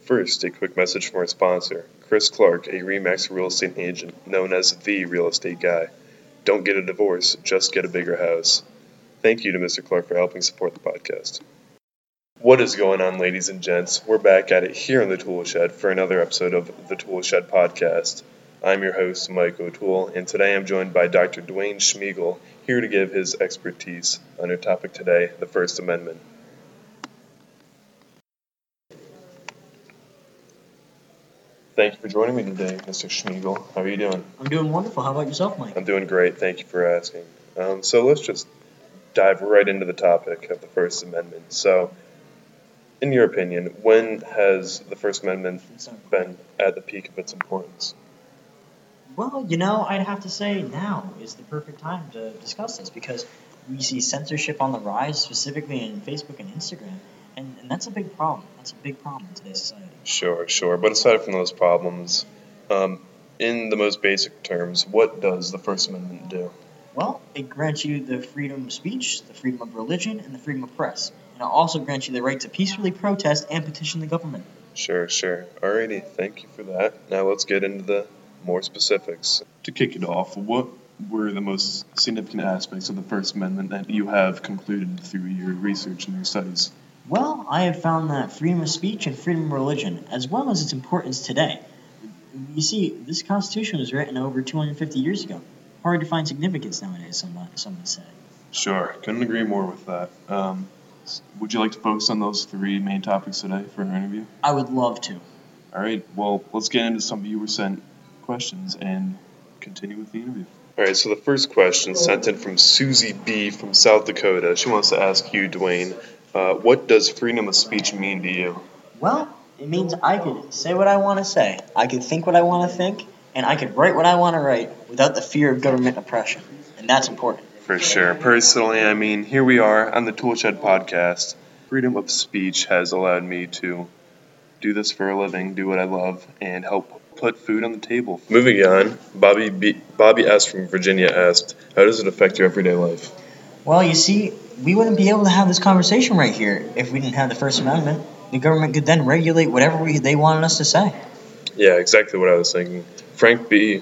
First, a quick message from our sponsor, Chris Clark, a RE/MAX real estate agent known as the real estate guy. Don't get a divorce, just get a bigger house. Thank you to Mr. Clark for helping support the podcast. What is going on, ladies and gents? We're back at it here in the Tool Shed for another episode of the Tool Shed podcast. I'm your host, Mike O'Toole, and today I'm joined by Dr. Dwayne Schmiegel, here to give his expertise on our topic today, the First Amendment. Thank you for joining me today, Mr. Schmiegel. How are you doing? I'm doing wonderful. How about yourself, Mike? I'm doing great. Thank you for asking. So let's just dive right into the topic of the First Amendment. So, in your opinion, when has the First Amendment been at the peak of its importance? Well, I'd have to say now is the perfect time to discuss this because we see censorship on the rise, specifically in Facebook and Instagram, and that's a big problem. That's a big problem in today's society. Sure. But aside from those problems, in the most basic terms, what does the First Amendment do? Well, it grants you the freedom of speech, the freedom of religion, and the freedom of press. And it also grants you the right to peacefully protest and petition the government. Sure. Alrighty, thank you for that. Now let's get into the more specifics. To kick it off, what were the most significant aspects of the First Amendment that you have concluded through your research and your studies? Well, I have found that freedom of speech and freedom of religion, as well as its importance today. You see, this Constitution was written over 250 years ago. Hard to find significance nowadays, some would say. Sure, couldn't agree more with that. Would you like to focus on those three main topics today for our interview? I would love to. All right, well, let's get into some viewer-sent questions and continue with the interview. All right, so the first question sent in from Susie B. from South Dakota. She wants to ask you, Dwayne, what does freedom of speech mean to you? Well, it means I could say what I want to say, I could think what I want to think, and I could write what I want to write without the fear of government oppression, and that's important. For sure. Personally, here we are on the Tool Shed podcast. Freedom of speech has allowed me to do this for a living, do what I love, and help put food on the table. Moving on, Bobby S. from Virginia asked, how does it affect your everyday life? Well, you see, we wouldn't be able to have this conversation right here if we didn't have the First Amendment. The government could then regulate whatever they wanted us to say. Yeah, exactly what I was thinking. Frank P.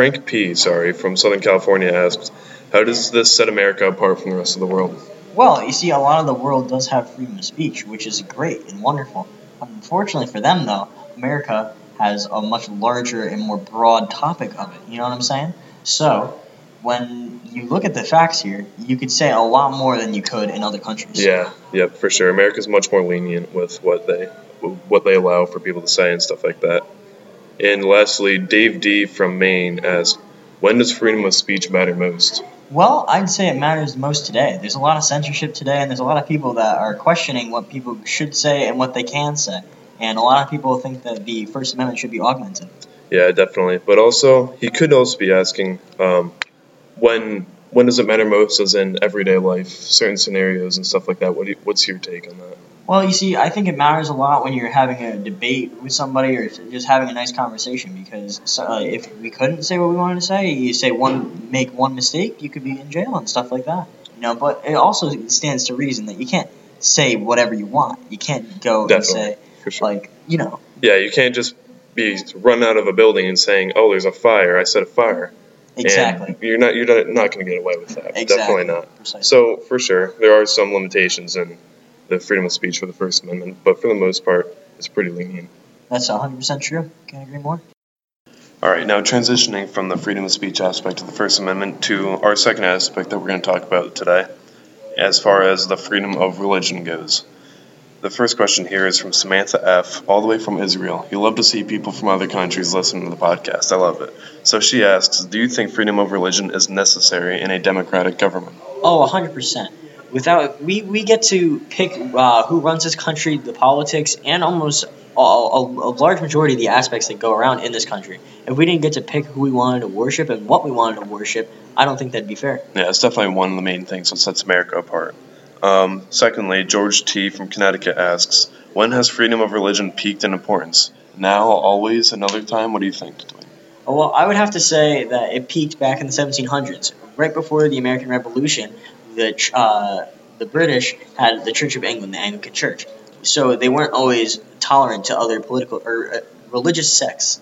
from Southern California asked, how does this set America apart from the rest of the world? Well, you see, a lot of the world does have freedom of speech, which is great and wonderful. Unfortunately for them, though, America has a much larger and more broad topic of it. You know what I'm saying? So, when you look at the facts here, you could say a lot more than you could in other countries. Yeah, for sure. America's much more lenient with what they allow for people to say and stuff like that. And lastly, Dave D. from Maine asked, when does freedom of speech matter most? Well, I'd say it matters most today. There's a lot of censorship today, and there's a lot of people that are questioning what people should say and what they can say. And a lot of people think that the First Amendment should be augmented. Yeah, definitely. But also, he could also be asking, when does it matter most as in everyday life, certain scenarios and stuff like that? What's your take on that? Well, you see, I think it matters a lot when you're having a debate with somebody or just having a nice conversation because if we couldn't say what we wanted to say, you make one mistake, you could be in jail and stuff like that. But it also stands to reason that you can't say whatever you want. You can't go Definitely, and say, for sure. Yeah, you can't just be run out of a building and saying, oh, there's a fire, I set a fire. Exactly. And you're not going to get away with that. Exactly. Definitely not. Precisely. So, for sure, there are some limitations in the freedom of speech for the First Amendment, but for the most part, it's pretty lenient. That's 100% true. Can't agree more. All right, now transitioning from the freedom of speech aspect of the First Amendment to our second aspect that we're going to talk about today, as far as the freedom of religion goes. The first question here is from Samantha F., all the way from Israel. You love to see people from other countries listen to the podcast. I love it. So she asks, do you think freedom of religion is necessary in a democratic government? Oh, 100%. We get to pick who runs this country, the politics, and almost a large majority of the aspects that go around in this country. If we didn't get to pick who we wanted to worship and what we wanted to worship, I don't think that'd be fair. Yeah, it's definitely one of the main things that sets America apart. Secondly, George T. from Connecticut asks, when has freedom of religion peaked in importance? Now, always, another time? What do you think, Dwayne? Oh, well, I would have to say that it peaked back in the 1700s. Right before the American Revolution, the British had the Church of England, the Anglican Church. so they weren't always tolerant to other political or religious sects,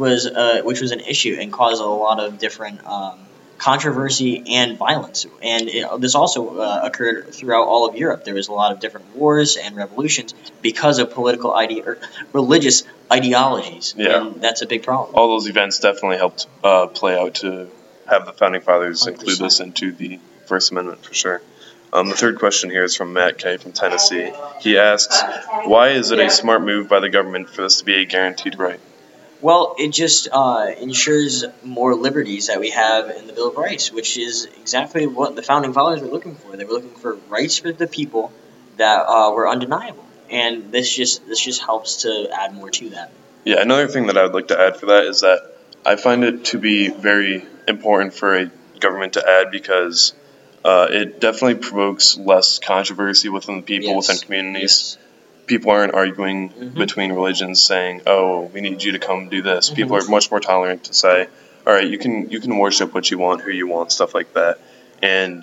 which was an issue and caused a lot of different controversy and violence. And this also occurred throughout all of Europe. There was a lot of different wars and revolutions because of political or religious ideologies. Yeah. And that's a big problem. All those events definitely helped play out to have the Founding Fathers 100%. include this into the First Amendment for sure. The third question here is from Matt K. from Tennessee. He asks, why is it a smart move by the government for this to be a guaranteed right? Well, it just ensures more liberties that we have in the Bill of Rights, which is exactly what the Founding Fathers were looking for. They were looking for rights for the people that were undeniable, and this just helps to add more to that. Yeah, another thing that I would like to add for that is that I find it to be very important for a government to add because it definitely provokes less controversy within the people, Yes. within communities. Yes. People aren't arguing between religions saying, oh, we need you to come do this. People are much more tolerant to say, all right, you can worship what you want, who you want, stuff like that. And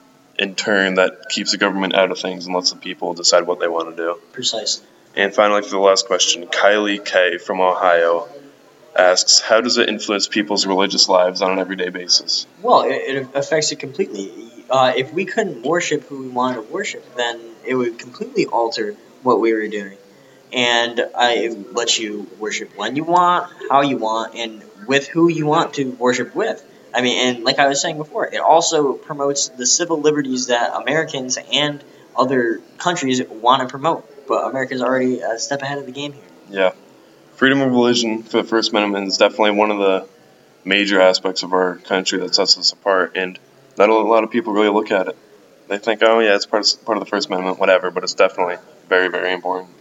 in turn, that keeps the government out of things and lets the people decide what they want to do. Precisely. And finally, for the last question, Kylie K. from Ohio asks, how does it influence people's religious lives on an everyday basis? Well, it affects it completely. If we couldn't worship who we wanted to worship, then it would completely alter what we were doing. And it lets you worship when you want, how you want, and with who you want to worship with. I mean, and like I was saying before, it also promotes the civil liberties that Americans and other countries want to promote. But America's already a step ahead of the game here. Yeah. Freedom of religion for the First Amendment is definitely one of the major aspects of our country that sets us apart, and not a lot of people really look at it. They think, oh yeah, it's part of the First Amendment, whatever, but it's definitely very, very important.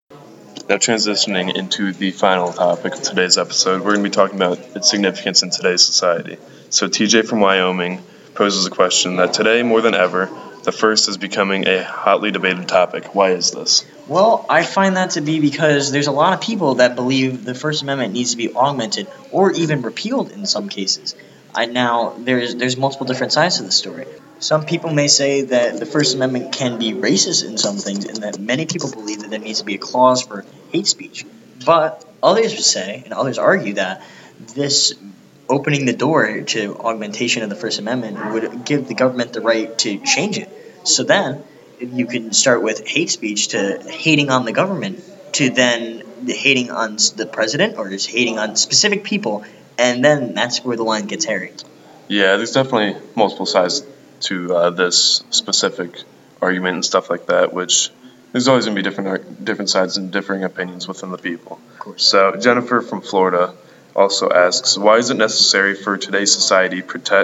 Now transitioning into the final topic of today's episode, we're going to be talking about its significance in today's society. So TJ from Wyoming poses a question that today, more than ever, the first is becoming a hotly debated topic. Why is this? Well, I find that to be because there's a lot of people that believe the First Amendment needs to be augmented or even repealed in some cases. Now, there's multiple different sides to the story. Some people may say that the First Amendment can be racist in some things, and that many people believe that there needs to be a clause for hate speech. But others say, and others argue, that this opening the door to augmentation of the First Amendment would give the government the right to change it. So then you can start with hate speech to hating on the government to then hating on the president or just hating on specific people, and then that's where the line gets hairy. Yeah, there's definitely multiple sides to this specific argument and stuff like that, which there's always going to be different sides and differing opinions within the people. Of course. So Jennifer from Florida also asks, why is it necessary for today's society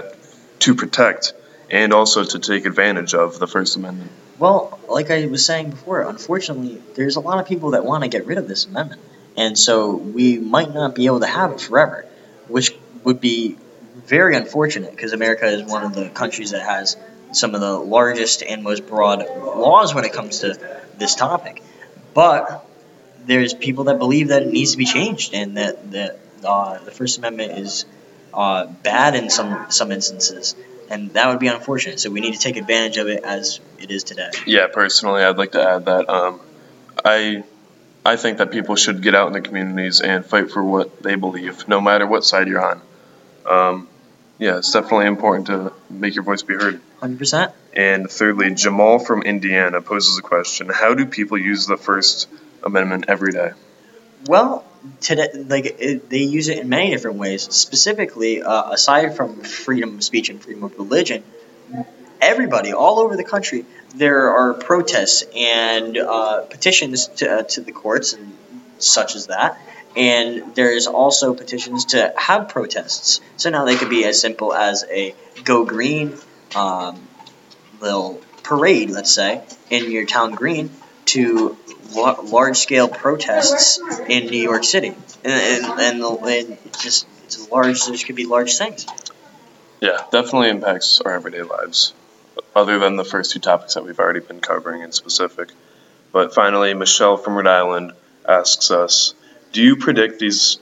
to protect and also to take advantage of the First Amendment? Well, like I was saying before, unfortunately, there's a lot of people that want to get rid of this amendment. And so we might not be able to have it forever, which would be very unfortunate because America is one of the countries that has some of the largest and most broad laws when it comes to this topic. But there's people that believe that it needs to be changed and that the First Amendment is bad in some instances. And that would be unfortunate. So we need to take advantage of it as it is today. Yeah, personally, I'd like to add that I think that people should get out in the communities and fight for what they believe, no matter what side you're on. Yeah, it's definitely important to make your voice be heard. 100%. And thirdly, Jamal from Indiana poses a question. How do people use the First Amendment every day? Well, today, they use it in many different ways. Specifically, aside from freedom of speech and freedom of religion, everybody all over the country, there are protests and petitions to the courts and such as that. And there's also petitions to have protests. So now they could be as simple as a Go Green little parade, let's say, in your town green, to large-scale protests in New York City. And just it's large. There could be large things. Yeah, definitely impacts our everyday lives, other than the first two topics that we've already been covering in specific. But finally, Michelle from Rhode Island asks us, do you predict these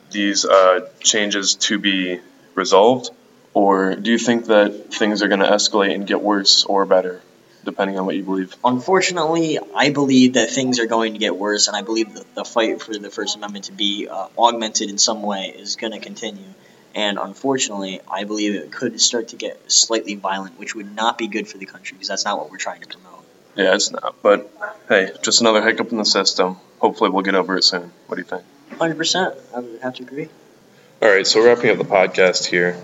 changes to be resolved, or do you think that things are going to escalate and get worse or better? depending on what you believe? Unfortunately, I believe that things are going to get worse, and I believe that the fight for the First Amendment to be augmented in some way is going to continue. And unfortunately, I believe it could start to get slightly violent, which would not be good for the country because that's not what we're trying to promote. Yeah, it's not. But, hey, just another hiccup in the system. Hopefully we'll get over it soon. What do you think? 100%. I would have to agree. All right, so wrapping up the podcast here.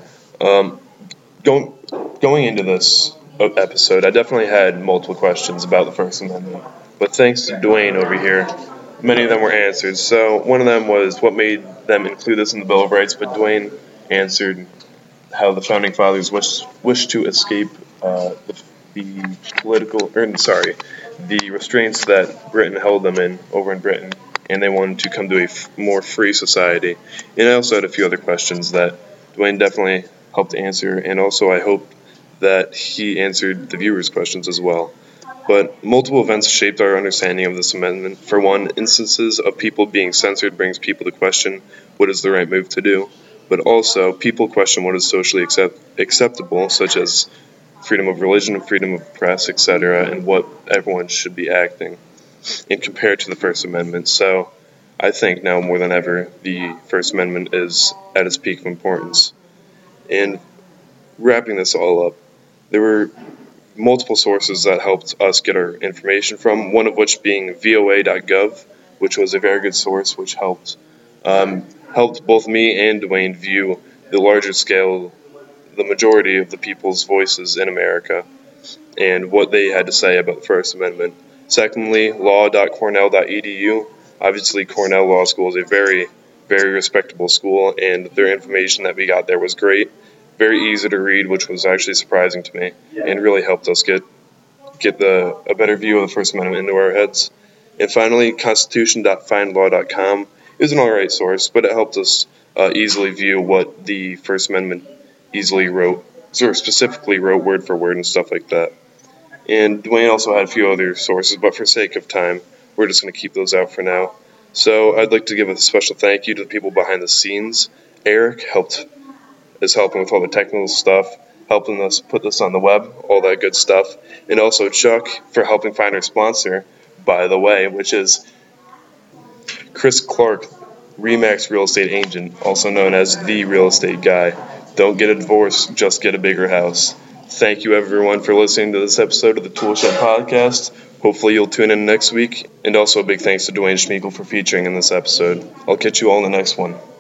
Going into this episode, I definitely had multiple questions about the First Amendment. But thanks to Dwayne over here, many of them were answered. So one of them was what made them include this in the Bill of Rights, but Dwayne answered how the Founding Fathers wished to escape the restraints that Britain held them in over in Britain, and they wanted to come to a more free society. And I also had a few other questions that Dwayne definitely helped answer, and also I hope that he answered the viewers' questions as well. But multiple events shaped our understanding of this amendment. For one, instances of people being censored brings people to question what is the right move to do. But also, people question what is socially acceptable, such as freedom of religion, freedom of press, etc., and what everyone should be acting, and compared to the First Amendment. So I think now more than ever, the First Amendment is at its peak of importance. And wrapping this all up, there were multiple sources that helped us get our information from, one of which being VOA.gov, which was a very good source, which helped both me and Dwayne view the larger scale, the majority of the people's voices in America, and what they had to say about the First Amendment. Secondly, law.cornell.edu. Obviously, Cornell Law School is a very, very respectable school, and their information that we got there was great. Very easy to read, which was actually surprising to me, and really helped us get a better view of the First Amendment into our heads. And finally, constitution.findlaw.com is an alright source, but it helped us easily view what the First Amendment specifically wrote word for word and stuff like that. And Dwayne also had a few other sources, but for sake of time, we're just going to keep those out for now. So I'd like to give a special thank you to the people behind the scenes. Eric is helping with all the technical stuff, helping us put this on the web, all that good stuff. And also Chuck for helping find our sponsor, by the way, which is Chris Clark, RE/MAX Real Estate Agent, also known as The Real Estate Guy. Don't get a divorce, just get a bigger house. Thank you everyone for listening to this episode of the Tool Shed Podcast. Hopefully you'll tune in next week. And also a big thanks to Dwayne Schmeigel for featuring in this episode. I'll catch you all in the next one.